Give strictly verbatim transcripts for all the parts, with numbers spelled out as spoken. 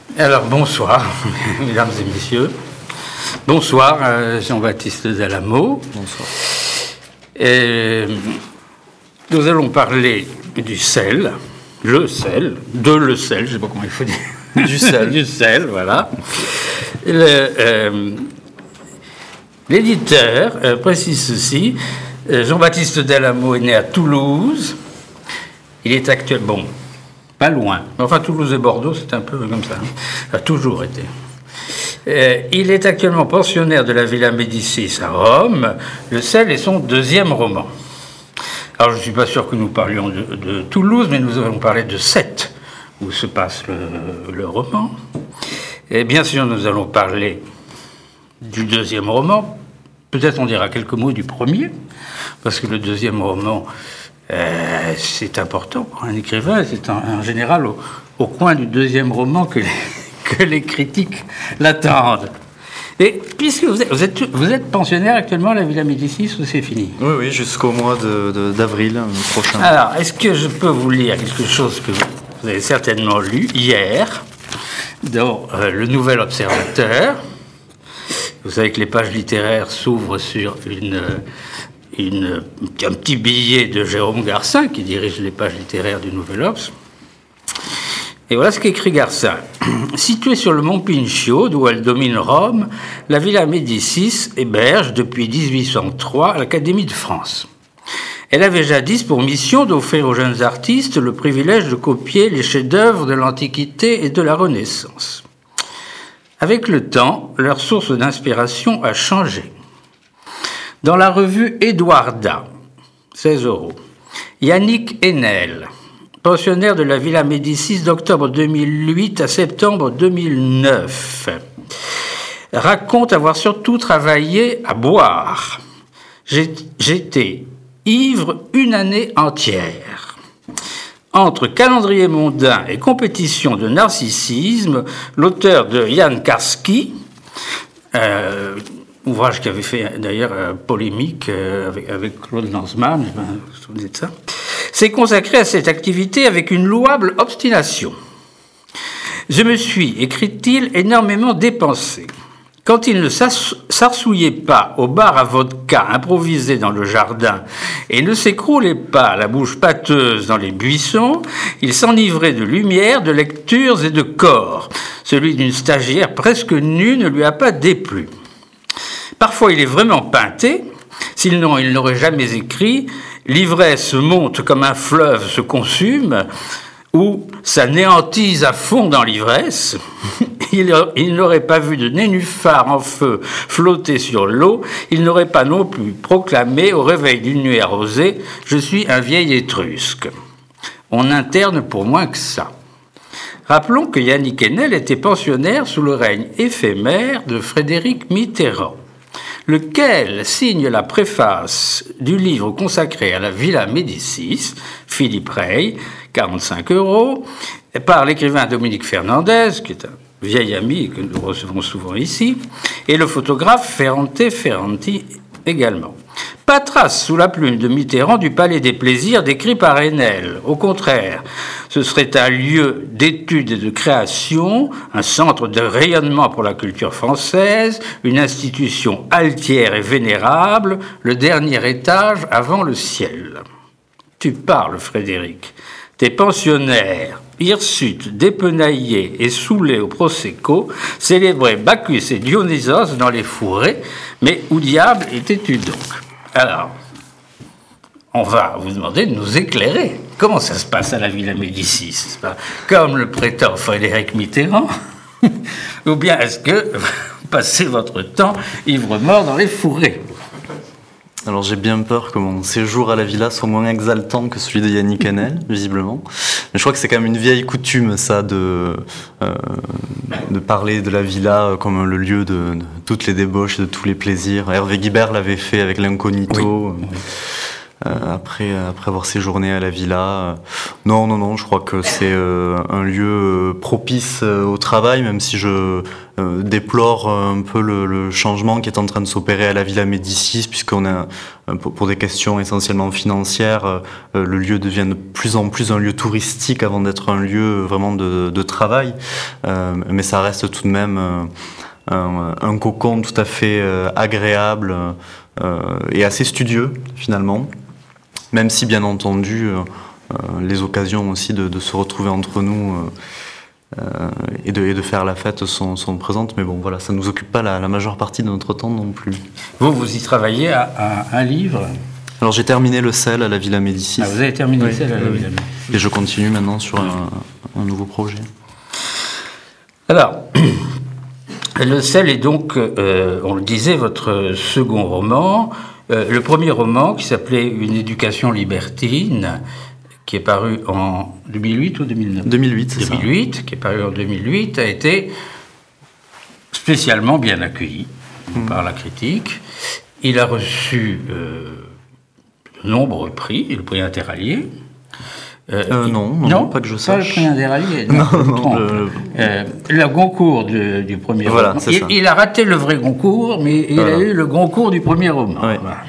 Alors bonsoir, mesdames et messieurs. Bonsoir, euh, Jean-Baptiste Delamot. Bonsoir. Et nous allons parler du sel, le sel, de le sel, je ne sais pas comment il faut dire. Du sel. Du sel, voilà. Le, euh, l'éditeur euh, précise ceci. euh, Jean-Baptiste Delamot est né à Toulouse. Il est actuellement... Bon, pas loin. Enfin, Toulouse et Bordeaux, c'est un peu comme ça. Hein. Ça a toujours été. Euh, il est actuellement pensionnaire de la Villa Médicis à Rome. Le sel est son deuxième roman. Alors, je ne suis pas sûr que nous parlions de, de Toulouse, mais nous allons parler de Sète, où se passe le, le roman. Et bien sûr, nous allons parler du deuxième roman. Peut-être on dira quelques mots du premier, parce que le deuxième roman... Euh, c'est important pour un écrivain, c'est en, en général au, au coin du deuxième roman que les, que les critiques l'attendent. Et puisque vous êtes, vous êtes, vous êtes pensionnaire actuellement à la Villa Médicis, ou c'est fini ? Oui, oui, jusqu'au mois de, de, d'avril prochain. Alors, est-ce que je peux vous lire quelque chose que vous avez certainement lu hier dans euh, Le Nouvel Observateur ? Vous savez que les pages littéraires s'ouvrent sur une... Une, un petit billet de Jérôme Garcin, qui dirige les pages littéraires du Nouvel Obs. Et voilà ce qu'écrit Garcin. Située sur le mont Pincio, d'où elle domine Rome, la Villa Médicis héberge depuis dix-huit cent trois l'Académie de France. Elle avait jadis pour mission d'offrir aux jeunes artistes le privilège de copier les chefs-d'œuvre de l'Antiquité et de la Renaissance. Avec le temps, leur source d'inspiration a changé. Dans la revue Édouarda, seize euros, Yannick Enel, pensionnaire de la Villa Médicis d'octobre deux mille huit à septembre deux mille neuf, raconte avoir surtout travaillé à boire. J'étais ivre une année entière. Entre calendrier mondain et compétition de narcissisme, l'auteur de Jan Karski, euh, ouvrage qui avait fait d'ailleurs euh, polémique euh, avec, avec Claude Lanzmann, je me souviens de ça, s'est consacré à cette activité avec une louable obstination. Je me suis, écrit-il, énormément dépensé. Quand il ne s'arsouillait pas au bar à vodka improvisé dans le jardin et ne s'écroulait pas la bouche pâteuse dans les buissons, il s'enivrait de lumière, de lectures et de corps. Celui d'une stagiaire presque nue ne lui a pas déplu. Parfois, il est vraiment peinté, sinon il n'aurait jamais écrit « L'ivresse monte comme un fleuve se consume » ou « S'anéantise à fond dans l'ivresse ». Il, il n'aurait pas vu de nénuphar en feu flotter sur l'eau, il n'aurait pas non plus proclamé au réveil d'une nuit arrosée « Je suis un vieil étrusque ». On interne pour moins que ça. Rappelons que Yannick Enel était pensionnaire sous le règne éphémère de Frédéric Mitterrand, lequel signe la préface du livre consacré à la Villa Médicis, Philippe Rey, quarante-cinq euros, par l'écrivain Dominique Fernandez, qui est un vieil ami que nous recevons souvent ici, et le photographe Ferrante Ferranti également. Pas trace sous la plume de Mitterrand du Palais des Plaisirs décrit par Enel. Au contraire, ce serait un lieu d'étude et de création, un centre de rayonnement pour la culture française, une institution altière et vénérable, le dernier étage avant le ciel. Tu parles, Frédéric. Tes pensionnaires, hirsutes, dépenaillés et saoulés au Prosecco, célébraient Bacchus et Dionysos dans les fourrés, mais où diable étais-tu donc ? Alors, on va vous demander de nous éclairer. Comment ça se passe à la Villa Médicis ? C'est pas comme le prétend Frédéric Mitterrand ? Ou bien est-ce que vous passez votre temps ivre-mort dans les fourrés ? Alors j'ai bien peur que mon séjour à la villa soit moins exaltant que celui de Yannick Enel, visiblement. Mais je crois que c'est quand même une vieille coutume, ça, de, euh, de parler de la villa comme le lieu de, de toutes les débauches, de tous les plaisirs. Hervé Guibert l'avait fait avec l'Incognito. Oui. Euh, après, après avoir séjourné à la villa. Non, non, non, je crois que c'est euh, un lieu propice au travail, même si je euh, déplore un peu le, le changement qui est en train de s'opérer à la Villa Médicis, puisqu'on a pour, pour des questions essentiellement financières, euh, le lieu devient de plus en plus un lieu touristique avant d'être un lieu vraiment de, de travail. Euh, mais ça reste tout de même euh, un, un cocon tout à fait euh, agréable euh, et assez studieux finalement. Même si, bien entendu, euh, euh, les occasions aussi de, de se retrouver entre nous euh, Euh, et, de, et de faire la fête sont, sont présentes, mais bon voilà, ça ne nous occupe pas la, la majeure partie de notre temps non plus. Vous, vous y travaillez à, à un livre? Alors j'ai terminé le sel à la Villa Médicis. Ah, vous avez terminé oui, le sel à la oui. Villa Médicis. Et je continue maintenant sur un, un nouveau projet. Alors, le sel est donc, euh, on le disait, votre second roman. Euh, le premier roman, qui s'appelait Une éducation libertine, qui est paru en deux mille huit ou deux mille neuf deux mille huit, c'est deux mille huit, ça. Qui est paru en deux mille huit, a été spécialement bien accueilli mmh. par la critique. Il a reçu euh, de nombreux prix, le prix Interallié. Euh, euh, il, non, non, non, pas que je sache. Pas le prix Interallié, non, non, non le... Euh, le Goncourt de, du premier voilà, roman. C'est il, ça. il a raté le vrai Goncourt, mais il voilà. a eu le Goncourt du premier roman. Ouais. Voilà.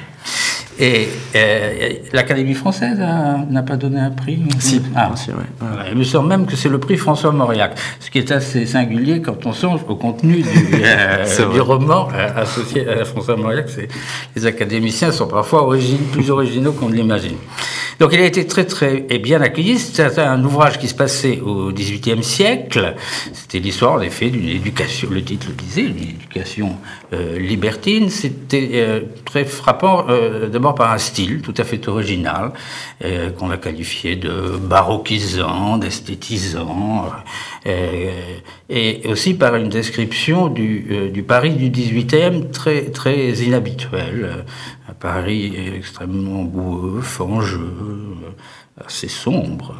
Et euh, l'Académie française n'a pas donné un prix? Si, ah, si ouais. Ouais. Il me semble même que c'est le prix François Mauriac, ce qui est assez singulier quand on songe au contenu du, euh, du roman euh, associé à François Mauriac. Les académiciens sont parfois origine, plus originaux qu'on ne l'imagine. Donc il a été très très et bien accueilli. C'était un ouvrage qui se passait au dix-huitième siècle. C'était l'histoire en effet d'une éducation, le titre le disait, une éducation euh, libertine. C'était euh, très frappant euh, d'abord par un style tout à fait original euh, qu'on a qualifié de baroquisant, d'esthétisant, euh, et aussi par une description du, euh, du Paris du dix-huitième très très inhabituel. Un Paris extrêmement boueux, fangeux, assez sombre,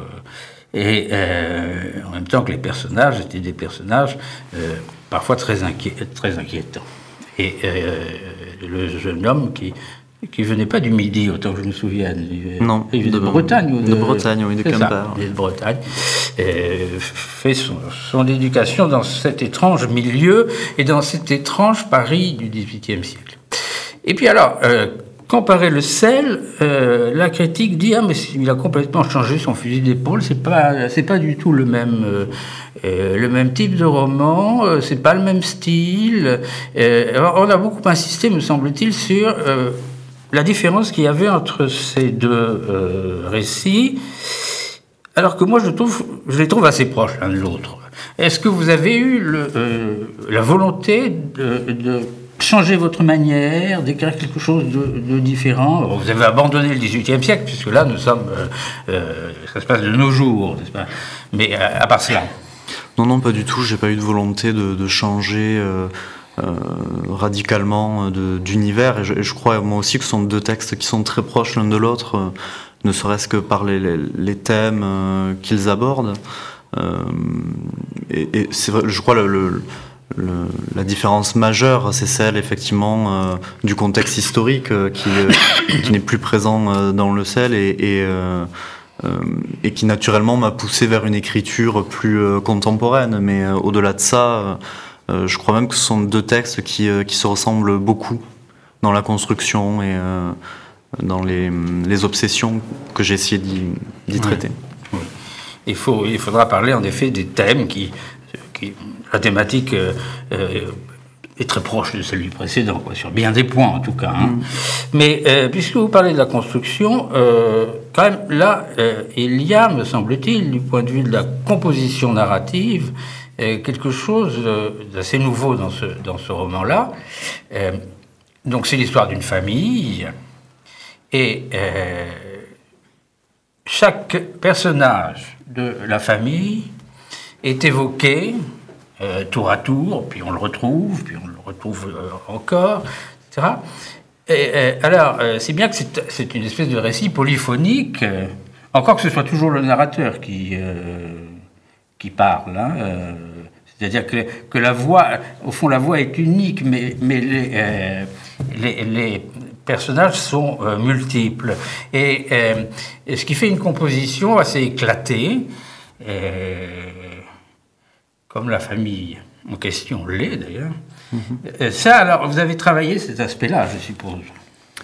et euh, en même temps que les personnages étaient des personnages euh, parfois très, inquiet, très inquiétants. Et euh, le jeune homme qui qui venait pas du Midi, autant que je me souvienne. Non, il venait de, de Bretagne. Ou de, de Bretagne, oui, de Quimper. Il de Bretagne. Euh, fait son, son éducation dans cet étrange milieu et dans cet étrange Paris du dix-huitième siècle. Et puis alors, euh, comparer le sel, euh, la critique dit ah mais il a complètement changé son fusil d'épaule, c'est pas c'est pas du tout le même euh, euh, le même type de roman, euh, c'est pas le même style. Euh, alors on a beaucoup insisté, me semble-t-il, sur euh, la différence qu'il y avait entre ces deux euh, récits, alors que moi je trouve je les trouve assez proches l'un de l'autre. Est-ce que vous avez eu le, euh, la volonté de, de changer votre manière, d'écrire quelque chose de, de différent? Vous avez abandonné le dix-huitième siècle, puisque là, nous sommes... Euh, euh, ça se passe de nos jours, n'est-ce pas? Mais euh, à part cela... Non, non, pas du tout. J'ai pas eu de volonté de, de changer euh, euh, radicalement de, d'univers. Et je, et je crois, moi aussi, que ce sont deux textes qui sont très proches l'un de l'autre, euh, ne serait-ce que par les, les, les thèmes euh, qu'ils abordent. Euh, et, et c'est vrai, je crois, le... le Le, la différence majeure, c'est celle effectivement euh, du contexte historique euh, qui, euh, qui n'est plus présent euh, dans le sel et, et, euh, euh, et qui naturellement m'a poussé vers une écriture plus euh, contemporaine. Mais euh, au-delà de ça, euh, je crois même que ce sont deux textes qui, euh, qui se ressemblent beaucoup dans la construction et euh, dans les, les obsessions que j'ai essayé d'y, d'y traiter. Oui. Oui. Il, faut, il faudra parler en effet des thèmes qui... qui la thématique euh, euh, est très proche de celle du précédent, quoi, sur bien des points en tout cas. Hein. Mmh. Mais euh, puisque vous parlez de la construction, euh, quand même là, euh, il y a, me semble-t-il, du point de vue de la composition narrative, euh, quelque chose euh, d'assez nouveau dans ce, dans ce roman-là. Euh, donc c'est l'histoire d'une famille, et euh, chaque personnage de la famille est évoqué Euh, tour à tour, puis on le retrouve, puis on le retrouve euh, encore, et cetera. Et, euh, alors, euh, c'est bien que c'est, c'est une espèce de récit polyphonique, euh, encore que ce soit toujours le narrateur qui, euh, qui parle. Hein, euh, c'est-à-dire que, que la voix, au fond, la voix est unique, mais, mais les, euh, les, les personnages sont euh, multiples. Et, euh, et ce qui fait une composition assez éclatée, euh, comme la famille en question l'est d'ailleurs. Mm-hmm. Ça, alors, vous avez travaillé cet aspect-là, je suppose.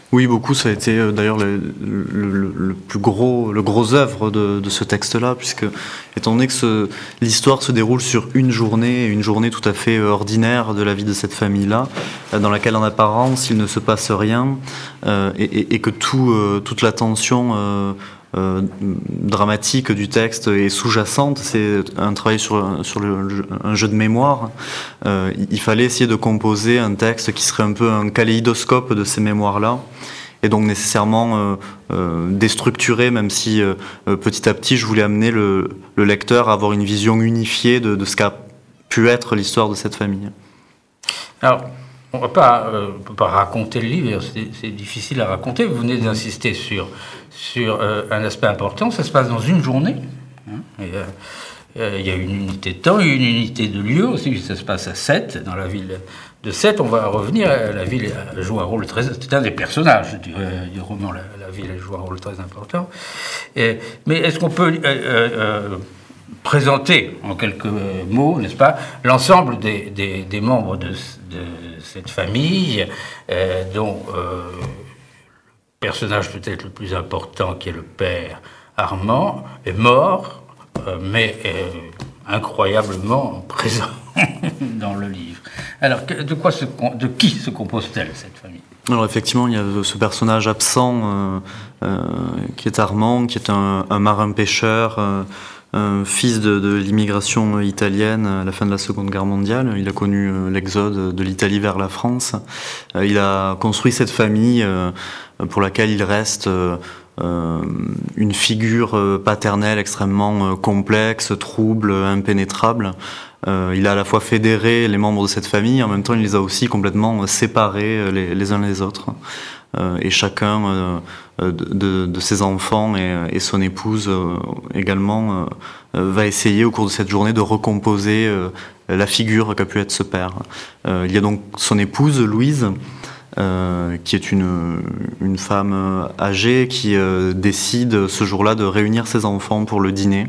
Oui, beaucoup. Ça a été euh, d'ailleurs le, le, le, le plus gros, le gros œuvre de, de ce texte-là, puisque étant donné que ce, l'histoire se déroule sur une journée, une journée tout à fait ordinaire de la vie de cette famille-là, dans laquelle en apparence il ne se passe rien, euh, et, et, et que tout, euh, toute la tension euh, euh, dramatique du texte est sous-jacente. C'est un travail sur, sur le, un jeu de mémoire. Euh, il fallait essayer de composer un texte qui serait un peu un kaléidoscope de ces mémoires-là, et donc nécessairement euh, euh, déstructuré, même si euh, petit à petit je voulais amener le, le lecteur à avoir une vision unifiée de, de ce qu'a pu être l'histoire de cette famille. Alors, on ne peut pas raconter le livre, c'est, c'est difficile à raconter. Vous venez d'insister sur, sur euh, un aspect important, ça se passe dans une journée. Hein, et, euh, euh, il y a une unité de temps, une unité de lieu aussi, ça se passe à Sète, dans la ville de Sète. On va revenir, la ville joue un rôle très... C'est un des personnages du, euh, du roman, la, la ville joue un rôle très important. Et, mais est-ce qu'on peut... Euh, euh, présenter en quelques mots, n'est-ce pas, l'ensemble des, des, des membres de, de cette famille, euh, dont euh, le personnage peut-être le plus important, qui est le père Armand, est mort, euh, mais euh, incroyablement présent dans le livre. Alors, de, quoi se, de qui se compose-t-elle, cette famille ? Alors effectivement, il y a ce personnage absent euh, euh, qui est Armand, qui est un, un marin-pêcheur, euh, un fils de, de l'immigration italienne à la fin de la Seconde Guerre mondiale. Il a connu l'exode de l'Italie vers la France. Il a construit cette famille pour laquelle il reste une figure paternelle extrêmement complexe, trouble, impénétrable. Il a à la fois fédéré les membres de cette famille, en même temps il les a aussi complètement séparés les, les uns les autres. Et chacun de, de, de ses enfants et, et son épouse également va essayer au cours de cette journée de recomposer la figure qu'a pu être ce père. Il y a donc son épouse Louise, qui est une, une femme âgée qui décide ce jour-là de réunir ses enfants pour le dîner.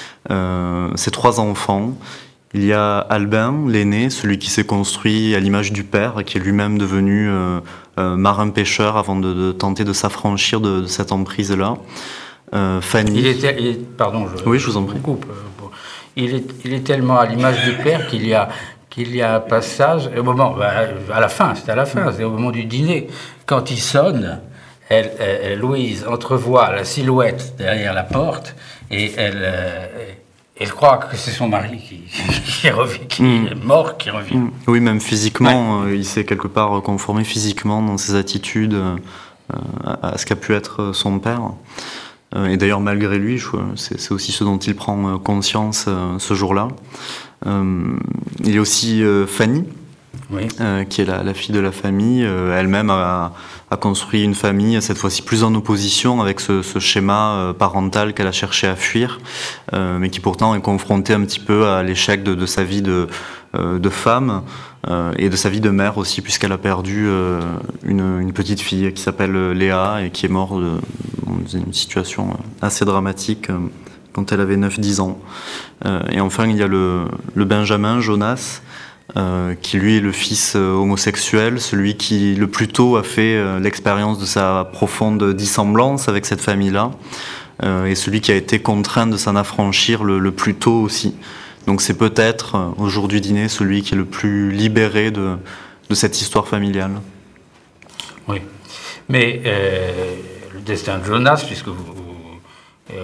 Ses trois enfants. Il y a Albin, l'aîné, celui qui s'est construit à l'image du père, qui est lui-même devenu euh, euh, marin-pêcheur avant de, de tenter de s'affranchir de, de cette emprise-là. Euh, Fanny. Il est, il est, pardon, je, oui, je vous en prie. Coupe. Il est, il est tellement à l'image du père qu'il y a, qu'il y a un passage, au moment, à la fin, c'est à la fin, c'est au moment du dîner, quand il sonne, elle, elle, Louise entrevoit la silhouette derrière la porte et elle. Euh, Elle croit que c'est son mari qui, qui, revient, qui mmh. est mort, qui revient. Mmh. Oui, même physiquement, ouais. euh, il s'est quelque part conformé physiquement dans ses attitudes euh, à, à ce qu'a pu être son père. Euh, et d'ailleurs, malgré lui, je, c'est, c'est aussi ce dont il prend conscience euh, ce jour-là. Euh, il y a aussi euh, Fanny, oui. euh, qui est la, la fille de la famille. Euh, elle-même a, a construit une famille, cette fois-ci plus en opposition avec ce, ce schéma parental qu'elle a cherché à fuir, euh, mais qui pourtant est confrontée un petit peu à l'échec de, de sa vie de, euh, de femme euh, et de sa vie de mère aussi, puisqu'elle a perdu euh, une, une petite fille qui s'appelle Léa et qui est morte de, dans une situation assez dramatique euh, quand elle avait neuf dix ans. Euh, et enfin, il y a le, le Benjamin, Jonas, Euh, qui lui est le fils euh, homosexuel, celui qui le plus tôt a fait euh, l'expérience de sa profonde dissemblance avec cette famille-là, euh, et celui qui a été contraint de s'en affranchir le, le plus tôt aussi. Donc c'est peut-être, euh, au jour du dîner, celui qui est le plus libéré de, de cette histoire familiale. Oui, mais euh, le destin de Jonas, puisque vous, vous euh,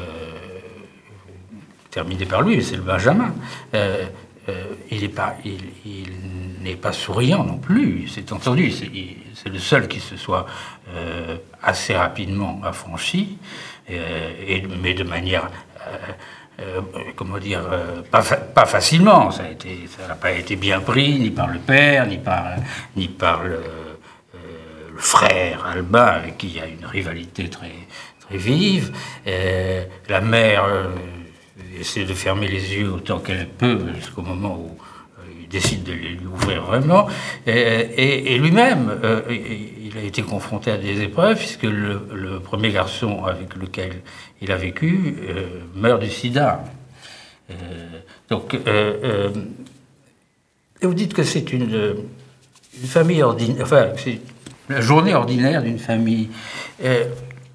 terminez par lui, c'est le Benjamin. Euh, Euh, il n'est pas, il, il n'est pas souriant non plus, c'est entendu, c'est, il, c'est le seul qui se soit euh, assez rapidement affranchi, euh, et, mais de manière, euh, euh, comment dire, euh, pas, fa- pas facilement, ça a été, ça n'a pas été bien pris, ni par le père, ni par, ni par le, euh, le frère Albin, avec qui il y a une rivalité très, très vive, euh, la mère... Euh, essaie de fermer les yeux autant qu'elle peut jusqu'au moment où euh, il décide de les ouvrir vraiment. Et, et, et lui-même, euh, il a été confronté à des épreuves, puisque le, le premier garçon avec lequel il a vécu euh, meurt du sida. Euh, donc, euh, euh, et vous dites que c'est une, une famille ordinaire, enfin, c'est la journée ordinaire d'une famille. Euh,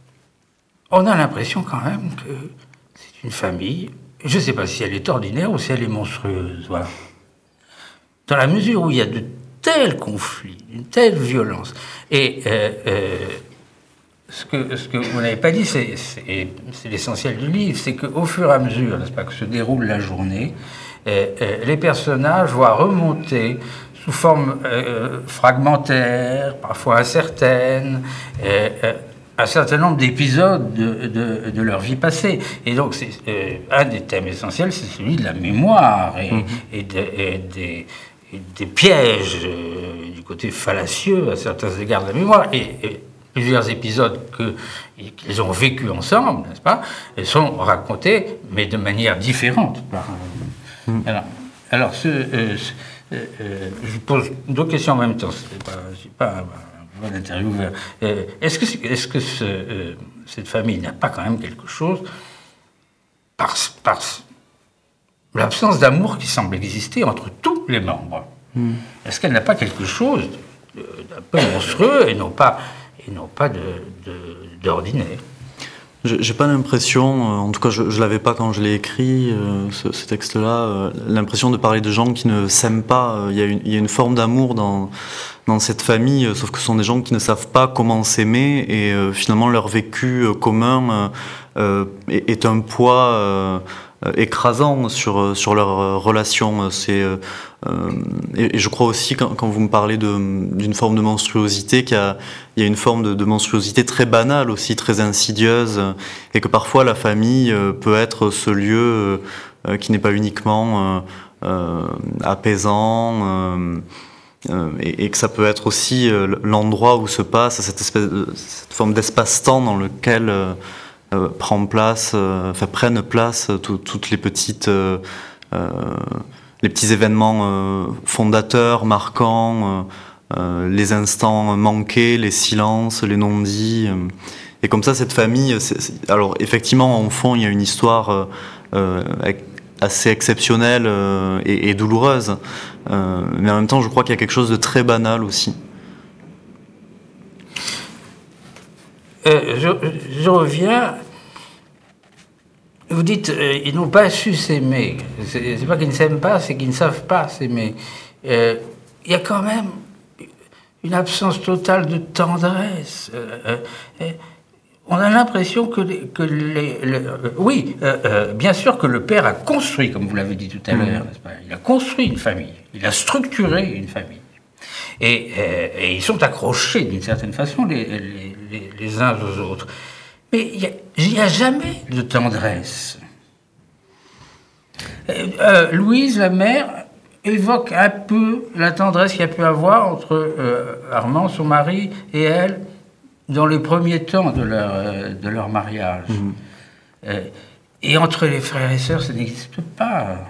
on a l'impression quand même que c'est une famille, je ne sais pas si elle est ordinaire ou si elle est monstrueuse, voilà. Dans la mesure où il y a de tels conflits, une telle violence, et euh, euh, ce, que, ce que vous n'avez pas dit, c'est, c'est, c'est l'essentiel du livre, c'est qu'au fur et à mesure, n'est-ce pas, que se déroule la journée, euh, euh, les personnages voient remonter sous forme euh, fragmentaire, parfois incertaine, euh, euh, un certain nombre d'épisodes de, de, de leur vie passée. Et donc, c'est, euh, un des thèmes essentiels, c'est celui de la mémoire et, mmh. et, de, et des, et des pièges euh, du côté fallacieux à certains égards de la mémoire. Et, et plusieurs épisodes que, qu'ils ont vécu ensemble, n'est-ce pas, sont racontés, mais de manière différente. Mmh. Alors, alors ce... Euh, ce Euh, euh, je pose deux questions en même temps. C'est pas, c'est pas un bon intervieweur. Euh, est-ce que, est-ce que ce, euh, cette famille n'a pas quand même quelque chose par, par l'absence d'amour qui semble exister entre tous les membres? Mm. Est-ce qu'elle n'a pas quelque chose d'un peu monstrueux et non pas, et non pas de, de, d'ordinaire? J'ai pas l'impression, en tout cas je, je l'avais pas quand je l'ai écrit, euh, ce, ce texte-là, euh, l'impression de parler de gens qui ne s'aiment pas. Il y a une, il y a une forme d'amour dans, dans cette famille, euh, sauf que ce sont des gens qui ne savent pas comment s'aimer et euh, finalement leur vécu euh, commun euh, est, est un poids euh, écrasant sur, sur leur relation. C'est, euh, et, et je crois aussi quand, quand vous me parlez de, d'une forme de monstruosité, qu'il y a, il y a une forme de, de monstruosité très banale aussi, très insidieuse, et que parfois la famille peut être ce lieu euh, qui n'est pas uniquement euh, euh, apaisant, euh, euh, et, et que ça peut être aussi euh, l'endroit où se passe cette, espèce de, cette forme d'espace-temps dans lequel euh, euh, prend place, euh, enfin, prennent place tout, toutes les petites... Euh, euh, les petits événements euh, fondateurs, marquants, euh, euh, les instants manqués, les silences, les non-dits. Euh, et comme ça, cette famille... C'est, c'est, alors, effectivement, en fond, il y a une histoire euh, assez exceptionnelle euh, et, et douloureuse. Euh, mais en même temps, je crois qu'il y a quelque chose de très banal aussi. Euh, je, je reviens... Vous dites, euh, ils n'ont pas su s'aimer. C'est, c'est pas qu'ils ne s'aiment pas, c'est qu'ils ne savent pas s'aimer. Euh, il y a quand même une absence totale de tendresse. Euh, euh, on a l'impression que les... Que les, les euh, oui, euh, euh, bien sûr que le père a construit, comme vous l'avez dit tout à l'heure, mmh. n'est-ce pas ? Il a construit une famille, il a structuré une famille. Et, euh, et ils sont accrochés, d'une certaine façon, les, les, les, les uns aux autres. Mais il n'y a, a jamais de tendresse. Euh, Louise, la mère, évoque un peu la tendresse qu'il y a pu avoir entre euh, Armand, son mari, et elle, dans les premiers temps de leur, euh, de leur mariage. Mmh. Euh, et entre les frères et sœurs, ça n'existe pas.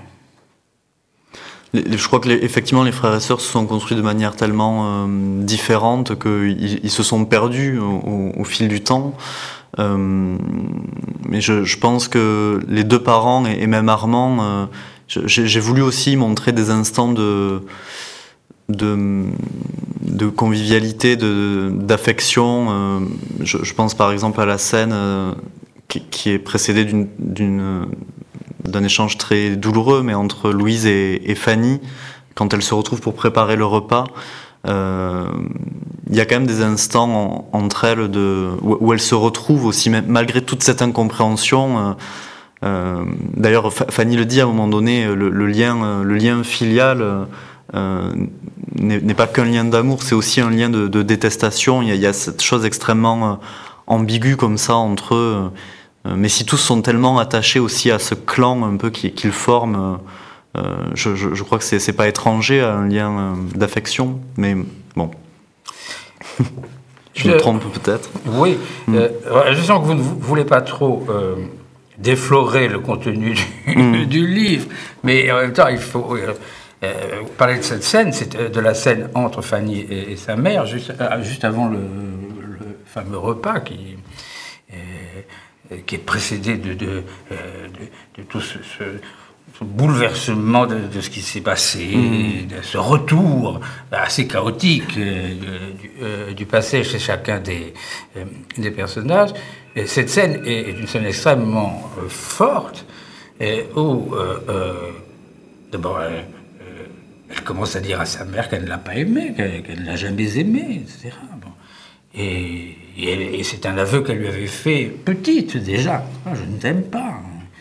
Je crois que les, effectivement les frères et sœurs se sont construits de manière tellement euh, différente qu'ils ils se sont perdus au, au, au fil du temps. Euh, mais je, je pense que les deux parents et, et même Armand, euh, j'ai, j'ai voulu aussi montrer des instants de, de, de convivialité, de, d'affection. Euh, je, je pense par exemple à la scène euh, qui, qui est précédée d'une, d'une, d'un échange très douloureux, mais entre Louise et, et Fanny, quand elles se retrouvent pour préparer le repas. Il euh, y a quand même des instants en, entre elles de, où, où elles se retrouvent aussi, même, malgré toute cette incompréhension. Euh, euh, d'ailleurs, Fanny le dit à un moment donné, le, le, lien, le lien filial euh, n'est, n'est pas qu'un lien d'amour, c'est aussi un lien de, de détestation. Il y, y a cette chose extrêmement ambiguë comme ça entre eux. Mais si tous sont tellement attachés aussi à ce clan un peu qu'ils, qu'ils forment... Euh, je, je, je crois que c'est, c'est pas étranger à un lien euh, d'affection, mais bon. je, je me trompe peut-être. Oui, mm. euh, je sens que vous ne voulez pas trop euh, déflorer le contenu du, mm. du livre, mais en même temps, il faut euh, euh, parler de cette scène, c'est de la scène entre Fanny et, et sa mère, juste, euh, juste avant le, le fameux repas qui, euh, qui est précédé de, de, euh, de, de tout ce... ce ce bouleversement de, de ce qui s'est passé, mmh. de ce retour assez chaotique euh, du, euh, du passé chez chacun des, euh, des personnages. Et cette scène est, est une scène extrêmement euh, forte, et où euh, euh, d'abord elle, euh, elle commence à dire à sa mère qu'elle ne l'a pas aimé, qu'elle, qu'elle ne l'a jamais aimé, et cetera. Bon. Et, et, et c'est un aveu qu'elle lui avait fait petite déjà. Ah, je ne t'aime pas.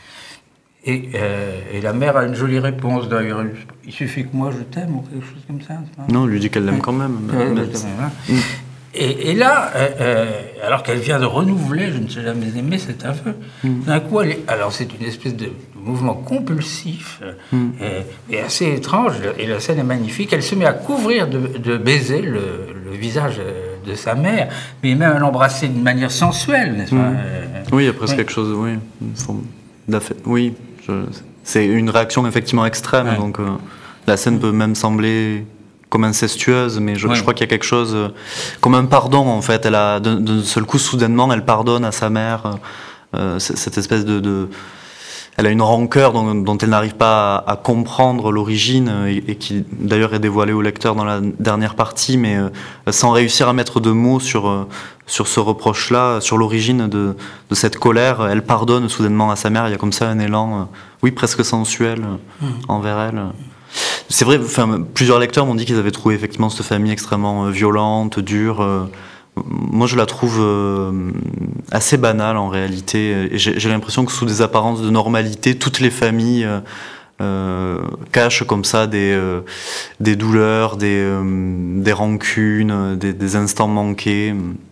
Et, euh, et la mère a une jolie réponse d'ailleurs. Il suffit que moi je t'aime ou quelque chose comme ça. Non, elle lui dit qu'elle l'aime quand même. Euh, mais... mmh. et, et là, euh, euh, alors qu'elle vient de renouveler, je ne sais jamais aimer cet aveu, mmh. d'un coup, elle est, alors c'est une espèce de mouvement compulsif mmh. euh, et assez étrange. Et la scène est magnifique. Elle se met à couvrir de, de baisers le, le visage de sa mère, mais même à l'embrasser d'une manière sensuelle, n'est-ce pas? mmh. euh, Oui, il y a presque oui. quelque chose, oui, une forme d'affect. Oui. Je, c'est une réaction effectivement extrême, ouais. donc euh, la scène peut même sembler comme incestueuse, mais je, ouais. je crois qu'il y a quelque chose euh, comme un pardon en fait. Elle a d'un, d'un seul coup, soudainement, elle pardonne à sa mère euh, cette espèce de, de, elle a une rancœur dont, dont elle n'arrive pas à, à comprendre l'origine et, et qui d'ailleurs est dévoilée au lecteur dans la dernière partie, mais euh, sans réussir à mettre de mots sur euh, sur ce reproche-là, sur l'origine de, de cette colère. Elle pardonne soudainement à sa mère. Il y a comme ça un élan, euh, oui, presque sensuel euh, mmh. envers elle. C'est vrai, enfin, plusieurs lecteurs m'ont dit qu'ils avaient trouvé effectivement cette famille extrêmement euh, violente, dure. Euh, moi, je la trouve euh, assez banale en réalité. Et j'ai, j'ai l'impression que sous des apparences de normalité, toutes les familles euh, euh, cachent comme ça des, euh, des douleurs, des, euh, des rancunes, des, des instants manqués.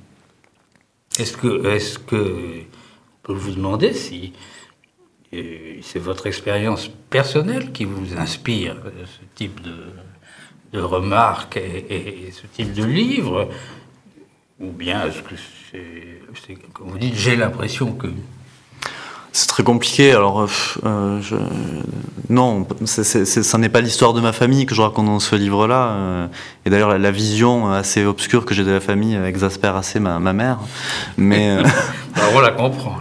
Est-ce que, est-ce que, on peut vous demander si euh, c'est votre expérience personnelle qui vous inspire ce type de, de remarques et, et, et ce type de livre, ou bien est-ce que c'est, c'est comme vous dites, j'ai l'impression que... C'est très compliqué. Alors, euh, je... non, c'est, c'est, c'est, ça n'est pas l'histoire de ma famille que je raconte dans ce livre-là. Euh, et d'ailleurs, la, la vision assez obscure que j'ai de la famille exaspère assez ma, ma mère. Mais euh... alors, on la comprend.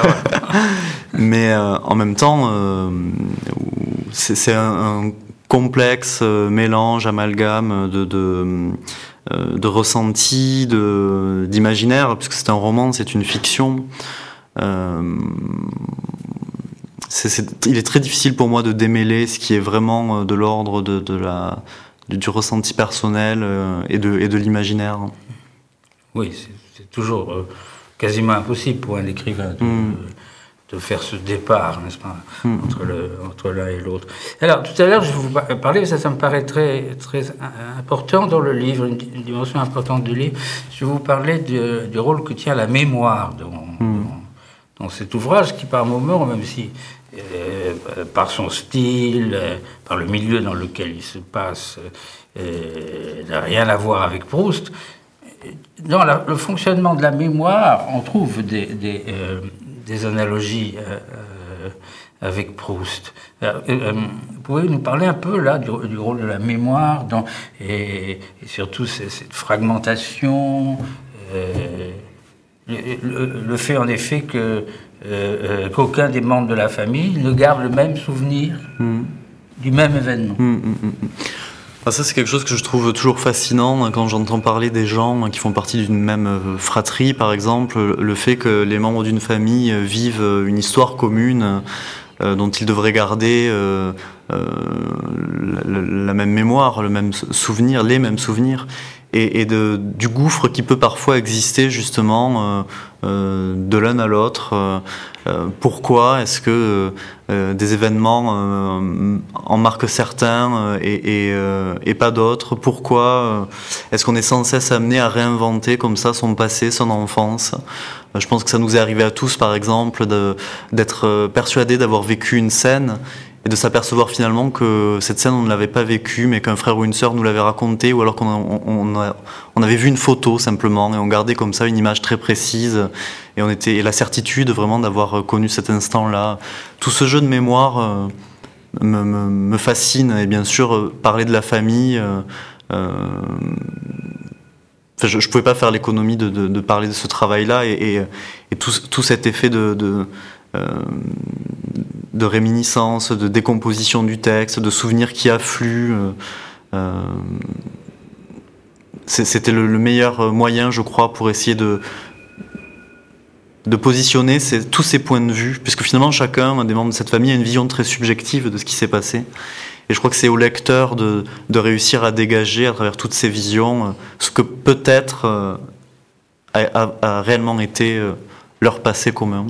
Mais euh, en même temps, euh, c'est, c'est un, un complexe euh, mélange, amalgame de, de, euh, de ressentis, de, d'imaginaire, puisque c'est un roman, c'est une fiction. Euh, c'est, c'est, il est très difficile pour moi de démêler ce qui est vraiment de l'ordre de, de la, du, du ressenti personnel euh, et, de, et de l'imaginaire. Oui, c'est, c'est toujours euh, quasiment impossible pour un écrivain de, mm. de faire ce départ, n'est-ce pas, mm. entre, le, entre l'un et l'autre. Alors, tout à l'heure, je vous parlais, ça, ça me paraît très, très important dans le livre, une, une dimension importante du livre. Je vous parlais de, du rôle que tient la mémoire dans, mm. dans dans cet ouvrage qui, par moments, même si euh, par son style, euh, par le milieu dans lequel il se passe, euh, n'a rien à voir avec Proust, dans la, le fonctionnement de la mémoire, on trouve des, des, euh, des analogies euh, euh, avec Proust. Euh, euh, vous pouvez nous parler un peu là du, du rôle de la mémoire dans, et, et surtout cette, cette fragmentation euh, Le, le, le fait en effet que, euh, euh, qu'aucun des membres de la famille ne garde le même souvenir mmh. du même événement. Mmh, mmh, mmh. Ah, ça, c'est quelque chose que je trouve toujours fascinant quand j'entends parler des gens qui font partie d'une même fratrie, par exemple, le fait que les membres d'une famille vivent une histoire commune euh, dont ils devraient garder euh, euh, la, la même mémoire, le même souvenir, les mêmes souvenirs. Et, et de, du gouffre qui peut parfois exister justement euh, euh, de l'un à l'autre. Euh, euh, pourquoi est-ce que euh, des événements euh, en marquent certains euh, et, et, euh, et pas d'autres? Pourquoi euh, est-ce qu'on est sans cesse amené à réinventer comme ça son passé, son enfance? euh, Je pense que ça nous est arrivé à tous, par exemple, de, d'être persuadé d'avoir vécu une scène et de s'apercevoir finalement que cette scène, on ne l'avait pas vécue, mais qu'un frère ou une sœur nous l'avait racontée, ou alors qu'on a, on, a, on avait vu une photo simplement, et on gardait comme ça une image très précise, et on était et la certitude vraiment d'avoir connu cet instant-là. Tout ce jeu de mémoire euh, me, me, me fascine, et bien sûr, euh, parler de la famille... Euh, euh, je ne pouvais pas faire l'économie de, de, de parler de ce travail-là, et, et, et tout, tout cet effet de... de euh, de réminiscence, de décomposition du texte, de souvenirs qui affluent. Euh, euh, c'était le, le meilleur moyen, je crois, pour essayer de, de positionner ces, tous ces points de vue, puisque finalement chacun des membres de cette famille a une vision très subjective de ce qui s'est passé. Et je crois que c'est au lecteur de, de réussir à dégager à travers toutes ces visions ce que peut-être euh, a, a, a réellement été euh, leur passé commun.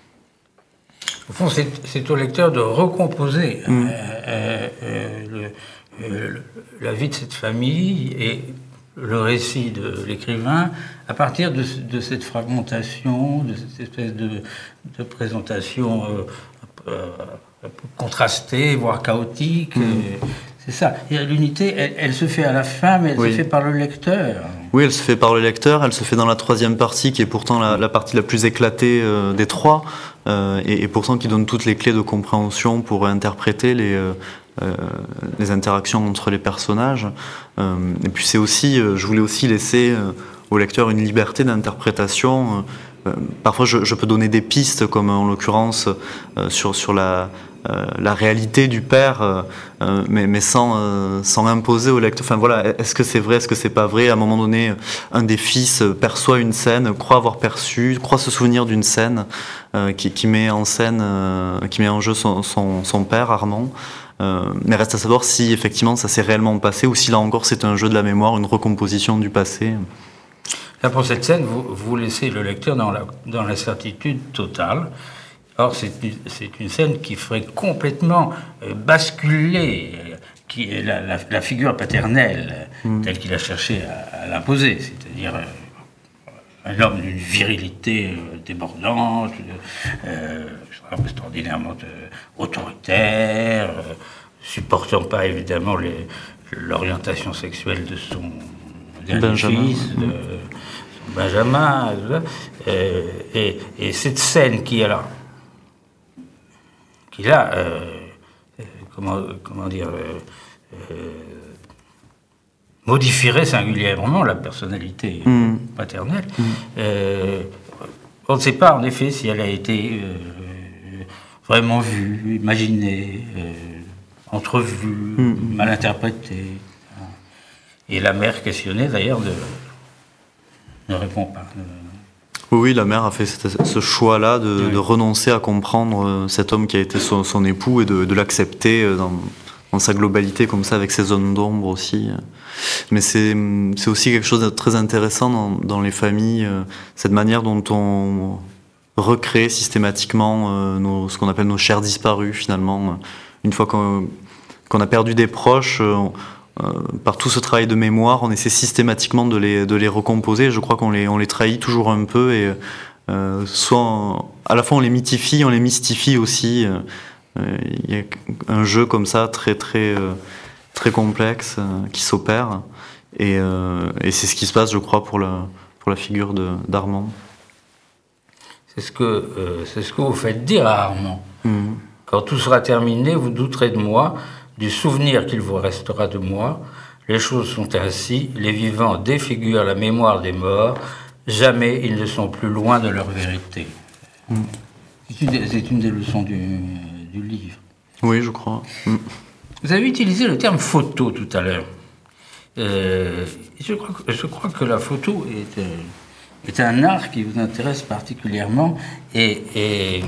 Au fond, c'est, c'est au lecteur de recomposer mmh. euh, euh, euh, le, euh, la vie de cette famille et le récit de l'écrivain à partir de, de cette fragmentation, de cette espèce de, de présentation euh, euh, contrastée, voire chaotique. Mmh. Euh, c'est ça. Et l'unité, elle, elle se fait à la fin, mais elle oui. se fait par le lecteur. Oui, elle se fait par le lecteur, elle se fait dans la troisième partie, qui est pourtant la, la partie la plus éclatée euh, des trois, euh, et, et pourtant qui donne toutes les clés de compréhension pour interpréter les, euh, euh, les interactions entre les personnages. Euh, et puis c'est aussi, euh, je voulais aussi laisser euh, au lecteur une liberté d'interprétation. Euh, parfois, je, je peux donner des pistes, comme en l'occurrence euh, sur, sur la... Euh, la réalité du père, euh, euh, mais, mais sans, euh, sans imposer au lecteur. Enfin voilà, est-ce que c'est vrai, est-ce que c'est pas vrai ? À un moment donné, un des fils perçoit une scène, croit avoir perçu, croit se souvenir d'une scène euh, qui, qui met en scène, euh, qui met en jeu son, son, son père, Armand. Euh, mais reste à savoir si effectivement ça s'est réellement passé ou si là encore c'est un jeu de la mémoire, une recomposition du passé. Là, pour cette scène, vous, vous laissez le lecteur dans la, dans l'incertitude totale. Or, c'est une, c'est une scène qui ferait complètement euh, basculer euh, qui est la, la, la figure paternelle mmh. telle qu'il a cherché à, à l'imposer, c'est-à-dire euh, un homme d'une virilité euh, débordante, euh, extraordinairement euh, autoritaire, euh, supportant pas évidemment les, l'orientation sexuelle de son dernier Benjamin. fils, de, mmh. son Benjamin, euh, et, et cette scène qui est là, qui là, euh, comment, comment dire, euh, euh, modifierait singulièrement la personnalité mmh. paternelle. Mmh. Euh, on ne sait pas en effet si elle a été euh, vraiment vue, imaginée, euh, entrevue, mmh. mal interprétée. Et la mère questionnée d'ailleurs de, ne répond pas. Ne, Oui, la mère a fait cette, ce choix-là de, oui. de renoncer à comprendre cet homme qui a été son, son époux et de, de l'accepter dans, dans sa globalité comme ça, avec ses zones d'ombre aussi. Mais c'est, c'est aussi quelque chose de très intéressant dans, dans les familles, cette manière dont on recrée systématiquement nos, ce qu'on appelle nos chers disparus finalement. Une fois qu'on, qu'on a perdu des proches, on, Euh, par tout ce travail de mémoire, on essaie systématiquement de les, de les recomposer. Je crois qu'on les, on les trahit toujours un peu, et euh, soit on, à la fois on les mythifie, on les mystifie aussi. Il euh, y a un jeu comme ça très très euh, très complexe euh, qui s'opère, et, euh, et c'est ce qui se passe, je crois, pour la pour la figure de, d'Armand. C'est ce que euh, c'est ce que vous faites dire à Armand. Mmh. Quand tout sera terminé, vous douterez de moi, du souvenir qu'il vous restera de moi. Les choses sont ainsi, les vivants défigurent la mémoire des morts, jamais ils ne sont plus loin de leur vérité. Mm. C'est, une, c'est une des leçons du, du livre. Oui, je crois. Mm. Vous avez utilisé le terme photo tout à l'heure. Euh, je, crois que, je crois que la photo est, euh, est un art qui vous intéresse particulièrement et, et,